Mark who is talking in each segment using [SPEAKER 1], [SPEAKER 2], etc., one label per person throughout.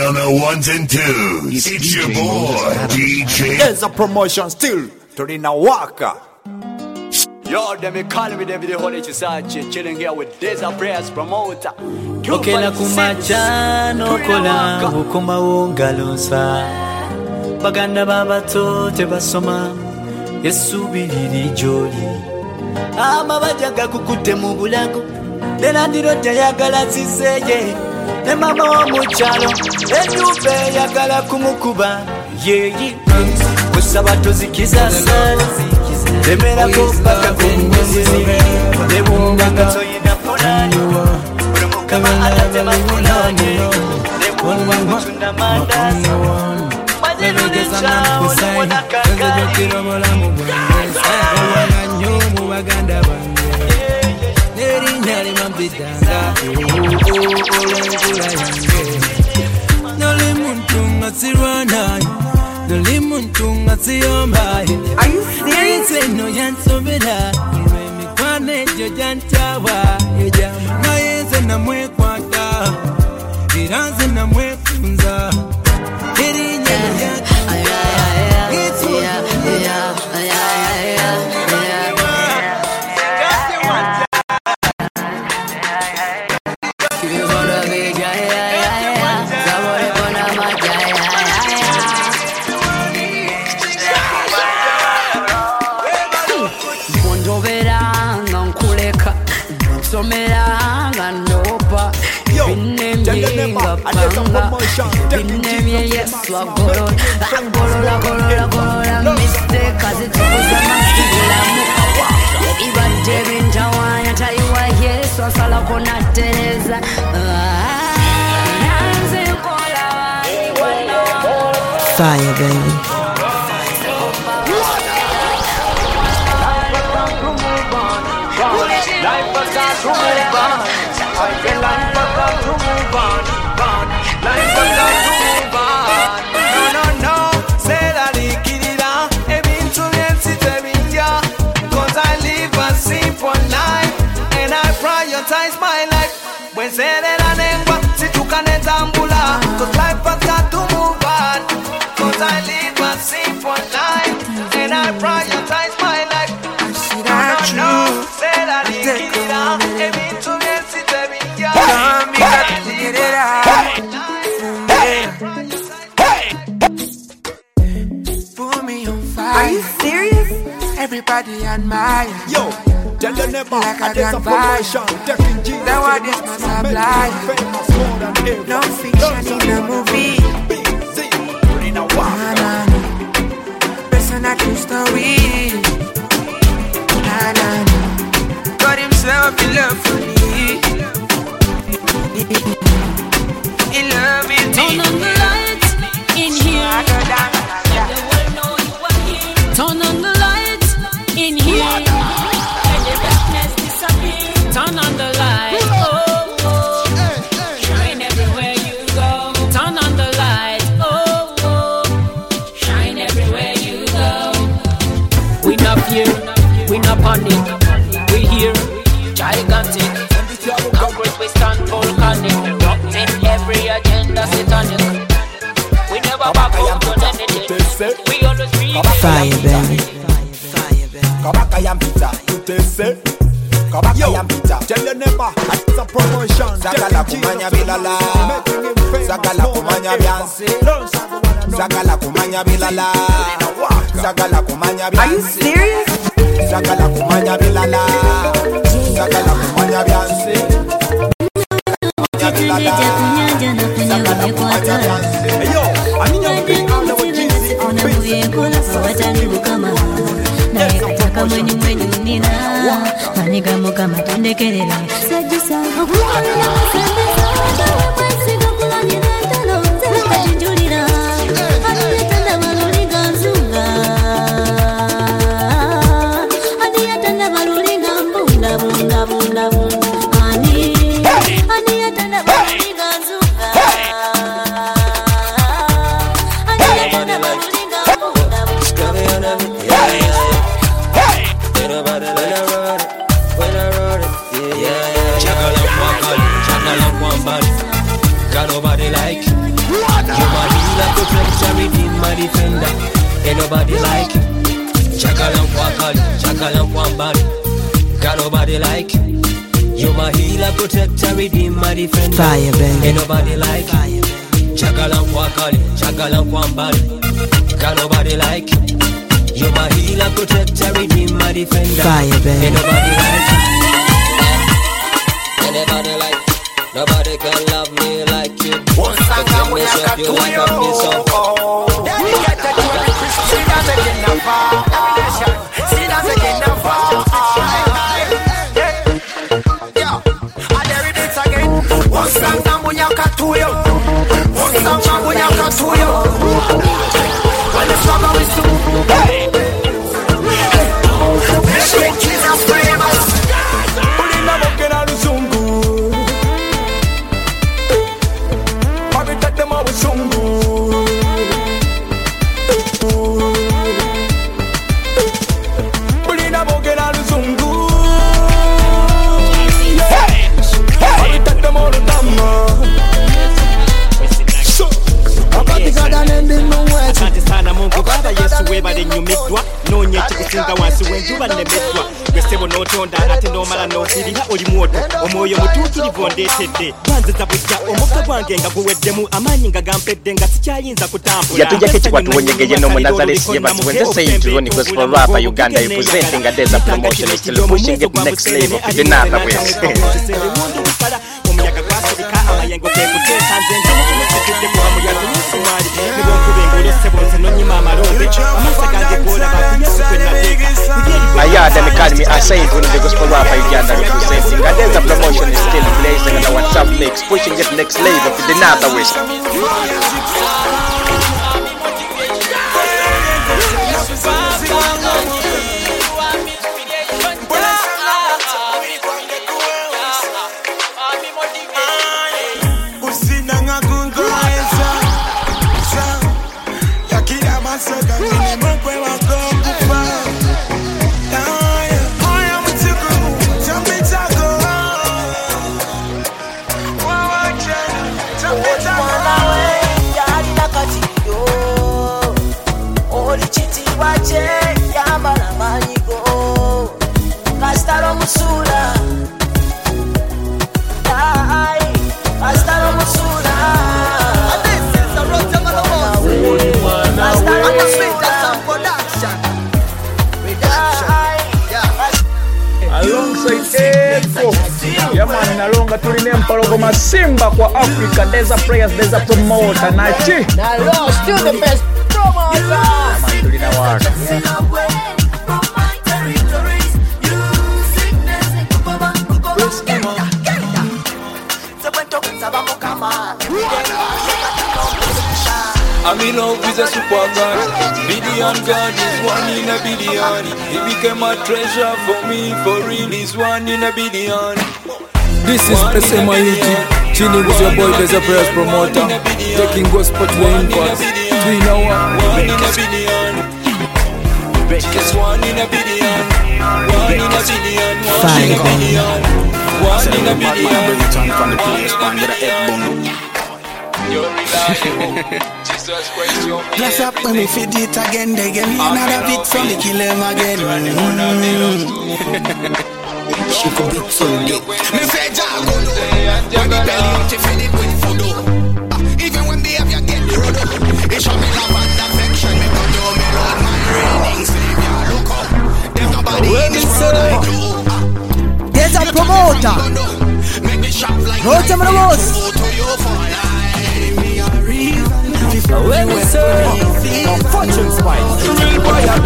[SPEAKER 1] on the ones and twos. It's your boy, DJ.
[SPEAKER 2] There's a promotion still to the Nawaka.
[SPEAKER 3] Yo, them call me David the Holy Chisachi, chilling here with Deza Prayers promoter.
[SPEAKER 4] Okay, na kumachano kola hukuma ungalosa. Baganda baba tote basoma Yesu biliri joli. Ama bajaga kukute mu bulago. Lena ndiro tayagala ziseye. Ne mama wa muchalo enyumbe yagala kumukuba yeyi kusaba tuzikiza sana temera ko paka kumwezi lebunga katoyina polani kama alatema polani lebunga kuchunda mandazi majeludisha wana kaka wananyo baganda bange neri nyali mambidanga
[SPEAKER 5] Are you serious?
[SPEAKER 4] No yansovera mi kwane jojantawa na yenze na mwekwata iranze na mwefunza irinya
[SPEAKER 6] Someranga nopa Binemyenga panga Binemye yesu agoro Agorola mistake azitukuza masigula mukawa Ibante bintawanya taiwa yesu asala kona tereza
[SPEAKER 5] Fire, baby.
[SPEAKER 3] Life has got to move on. I feel life has got to move on. Life has got to move on. No. Say that he killed it. E vinto niente te via. Cause I live a simple life. And I prioritize my life. When say that I never si tu canetambula. Cause life has got to move on. Cause I live a simple life. And I prioritize my life. No.
[SPEAKER 5] Are you serious? Everybody admire.
[SPEAKER 2] Yo, tell them never
[SPEAKER 5] like a
[SPEAKER 2] there's a promotion. Taking Jesus.
[SPEAKER 5] That what this must apply. No fiction in the movie. Person a true story. God himself in love for me. In love with me.
[SPEAKER 6] Turn on the lights in here. Turn on the lights in here. Let the darkness disappear. Turn on the lights. Oh. Shine everywhere you go. Turn on the lights. Oh. Shine everywhere you go. We not fear. We not panic. We here. Gigantic. Congress we stand volcanic. Erupting every agenda satanic. We never back up on anything. We always be
[SPEAKER 5] Fire, baby.
[SPEAKER 2] Kabaka yam pizza, utese. Kabaka yam pizza. Tell your neighbor, it's a promotion.
[SPEAKER 7] Sagala kumanya bilala. Sagala kumanya biansi. Sagala kumanya bilala. Sagala kumanya biansi.
[SPEAKER 5] Are you serious?
[SPEAKER 7] Sagala kumanya bilala. Sagala kumanya biansi. Sagala kumanya biansi.
[SPEAKER 2] Hey yo, I need your big out of what
[SPEAKER 4] Got nobody like
[SPEAKER 8] You're my healer, protector, redeemer, defender. Ain't nobody like you. Chakalam Kwakali, Chakalam Kwambali. Got nobody like you. You're my healer, protector, redeemer, defender.
[SPEAKER 5] Fire, baby.
[SPEAKER 8] Ain't nobody like you. Chakalam Kwakali, Chakalam Kwambali. Got nobody like you. You're my healer, protector, redeemer, defender.
[SPEAKER 5] Fire, baby.
[SPEAKER 8] Ain't nobody like you. Anybody like you. Nobody can love me like you.
[SPEAKER 3] One song and we are got to you. Dedicated to every Christian. See that again now far. See that again now far. Yeah, and there it is again. One song and we are got to you. One song and we are got to you. And the struggle is to sweet Jesus famous. Ulina mokena luzungu. Mabitete mawusungu. Ulina mokena luzungu. Mabitete mawuludama.
[SPEAKER 9] Asante sana Mungu Baba Yesu webale nyumidwa nonyeki kusinga wansi wenjuba nemedwa gwesebo notonda ate nomala nofiriha oli mwoto omwoyo mutuukirivu ondeetedde banziza bujja omukka gwange nga guweddemu amaanyi nga gampedde nga sikyayinza kutambula
[SPEAKER 10] yatujjako ekikwatuwonyegeye n'omunazalesi yebaziwenze Saint Ronnie Gospel Rapper Uganda representing a desert promotion is still pushing it next level for the Northwest.
[SPEAKER 9] omuyaga gwasirika amayengo kekuteesa nze njomukumusukidde kuba muyaga n'osumaali nibwonkubengula osebonze nonyima amalombe amaaso gange golaba kuyesu kwenateeka
[SPEAKER 10] Ayada Academy are Saint Ronnie Gospel Rapper Uganda representing a desert promotion is still blazing on the WhatsApp mix, pushing it next level for the Northwest.
[SPEAKER 11] Nalonga tuline mpalogo masimba kwa Africa. There's a prayers, there's a promoter nachi
[SPEAKER 5] Nalo still the best promoter.
[SPEAKER 11] Tulina waka
[SPEAKER 12] I'm in love with a super god. Billion God is one in a billion. He became a treasure for me. For real, he's one in a billion.
[SPEAKER 13] This is SMIUT. Chilling with your boy, there's a prayers promoter. Taking gospel to the impact. 3 now.
[SPEAKER 12] One in a billion. Just one in a billion. One in a billion. One in a billion. One in a billion. You're reliable. Jesus Christ, you're
[SPEAKER 3] bless up when we feed it again. They give me another beat from the kill him again. She could be so lit. Me say Jago do. When the belly she feed it with food. Even when behavior get rude, it show me love and affection. Me come to me Lord, my reigning savior. Look up, there's nobody in this world like you.
[SPEAKER 5] There's a promoter.
[SPEAKER 3] Make me shop like
[SPEAKER 5] Roger Mamos.
[SPEAKER 9] when we serve fortune spice. Real boy, I'm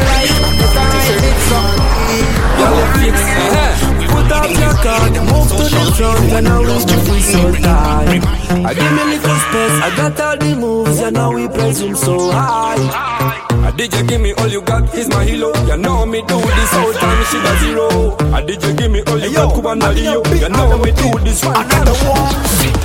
[SPEAKER 9] put up your card, move to the front, and now we free so time. I give me little space, I got all the moves, and now we presume so high. Did you give me all you got? He's my hero. You know me do this whole time, she got zero. Did you give me all you got? Kuba na Leo. You know me do this one. Another one.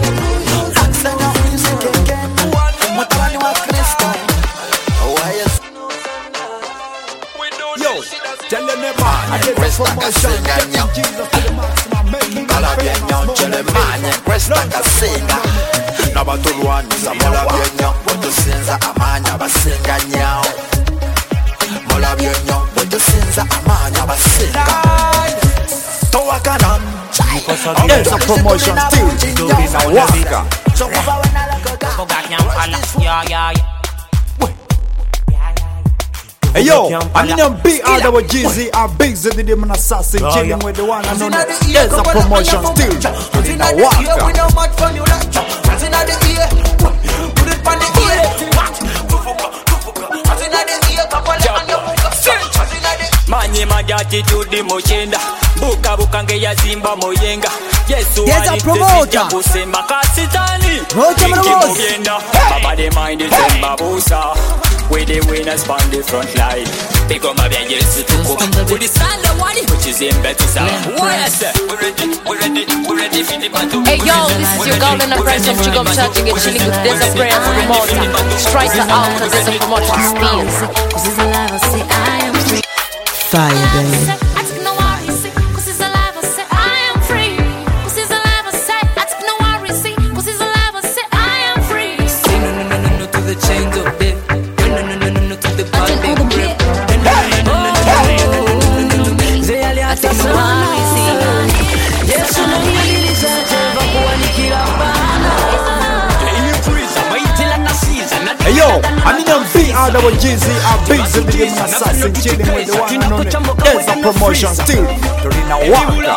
[SPEAKER 3] Tell them never, I get the promotion. Getting Jesus to the maximum. Making it famous.
[SPEAKER 14] Questa cassina, no, but
[SPEAKER 2] tulwaniza mola byenyo bwetusinza amanya basinga nyao mola byenyo bwetusinza amanya basinga towakana there's a promotion still in a waka hey yo, I mean I'm BRWGZ, I'm big Zeddy Demon Assassin, chilling with the one and only. There's a promotion still in a waka.
[SPEAKER 12] Manye majati tudi mochenda buka buka nge ya zimba moyenga Yesu alitesija kusema kasitani Kimubienda Baba de mind is in babusa We the winners on the front line Pick up my bed, yes, tuko With the stand of money Which is in better sound What I say? We're ready for the battle.
[SPEAKER 14] Hey yo, this is your golden apprentice of Chico Charging and chilling with Desert Prayers Promoter Strike the out for Desert Promoter Steals This is alive, I say I am free
[SPEAKER 15] Fire, baby.
[SPEAKER 2] Hey yo, I mean I'm BRWGZ, I'm big Zeddy Demon Assassin, chilling with the one and only. There's a promotion still during a waka.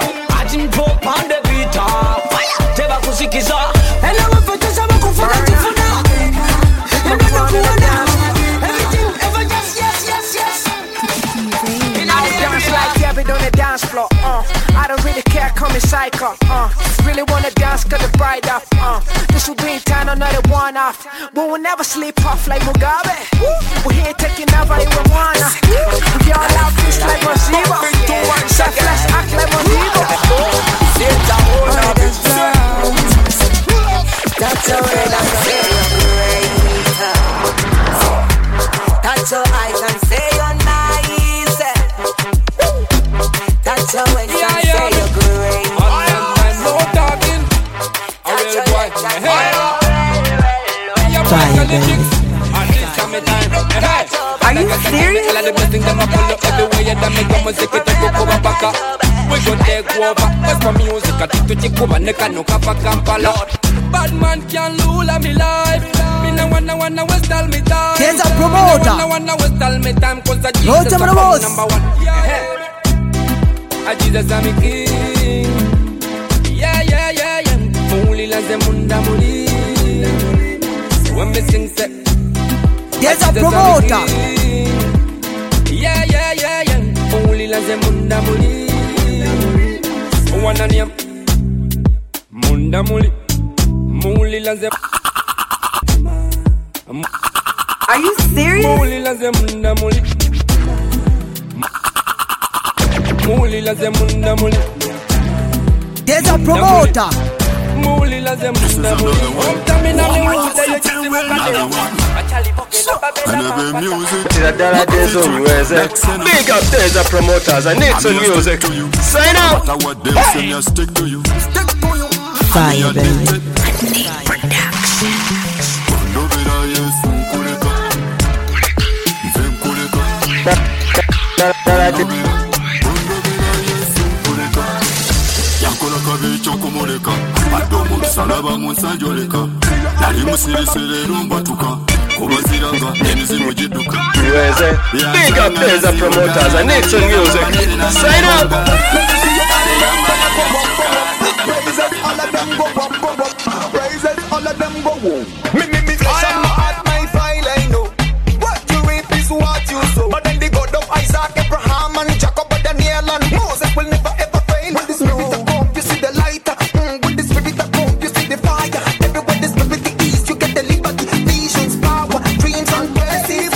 [SPEAKER 5] On the dance floor, I don't really care, call me psycho, really wanna dance cause the bride off, this will be time, another one off, but we'll never sleep off like Mugabe, we're here taking over it we wanna, we all out this like Mosibo, selfless act like Mosibo, that's how I say you're great, that's how I can say you're nice. That's how I can say you're great.
[SPEAKER 9] No talking. I will boy.
[SPEAKER 15] Fire, baby.
[SPEAKER 5] Are you serious?
[SPEAKER 9] We go take over. West for music, I think to take over. Neka no kapa Kampala. Bad man can lula me life. Me no wanna waste all me time.
[SPEAKER 15] There's a promoter.
[SPEAKER 9] Me no wanna waste all me time 'cause the Jesus is number one. A Jesus a me king. Yeah. Muli la zemunda muli. So when me sing say,
[SPEAKER 15] there's a promoter.
[SPEAKER 9] Yeah. Muli la zemunda muli. One name. Munda muli. Muli la zem.
[SPEAKER 5] Are you serious?
[SPEAKER 9] Muli la zemunda muli. Muli la zemunda muli.
[SPEAKER 15] There's a promoter.
[SPEAKER 9] Muli la zemunda muli.
[SPEAKER 10] Big up Desert Promoters, I need some music. Sign up.
[SPEAKER 15] Fire, baby.
[SPEAKER 16] Salaba musajoleka nali musirisere rumbatuka kubaziranga enizimu jiduka
[SPEAKER 10] Big up Desert Promoters, I need some music. Sign up.
[SPEAKER 2] All of them go me I'm at my file, I know what you reap is what you sow. But then the God of Isaac, Abraham and Jacob, Daniel and Moses will never ever fail. When the spirit come, you see the light. When the spirit come, you see the fire. Everywhere the spirit is, you get the liberty, visions, power, dreams and blessings.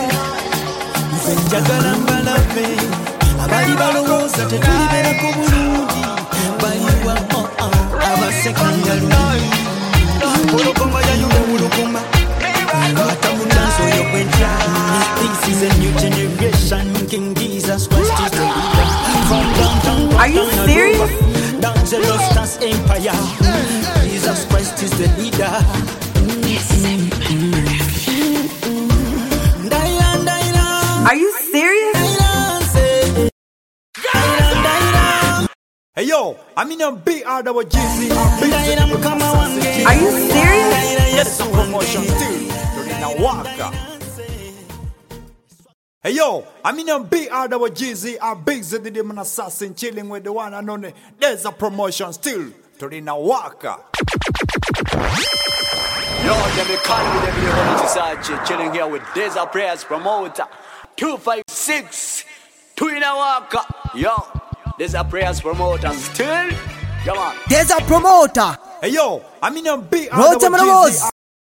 [SPEAKER 2] Abali balowoza tetulibera ku bulungi baliwa abasekanga olukongo yayuga bulukuma atamudanso yokwentya. This is a new generation. King Jesus Christ is the leader. From downtown,
[SPEAKER 5] are you serious?
[SPEAKER 2] Down the Lost Empire. Jesus Christ is the leader.
[SPEAKER 15] Are you serious?
[SPEAKER 17] Hey yo, I'm in a BRWGZ.
[SPEAKER 15] Are you serious?
[SPEAKER 17] Yes, promotion still. Dorina Waka. Hey yo, I'm in a BRWGZ. A big Zedidim assassin chilling with the one and only. There's a promotion still. Dorina Waka.
[SPEAKER 18] Yo, them they call me them the Sachi, chilling here with Deza Prayers Promoter 256 Twina Waka. Yo, Deza Prayers Promoter still. Come on.
[SPEAKER 15] Deza Promoter.
[SPEAKER 17] Hey yo, I'm in a big
[SPEAKER 15] Rocha Manaboz.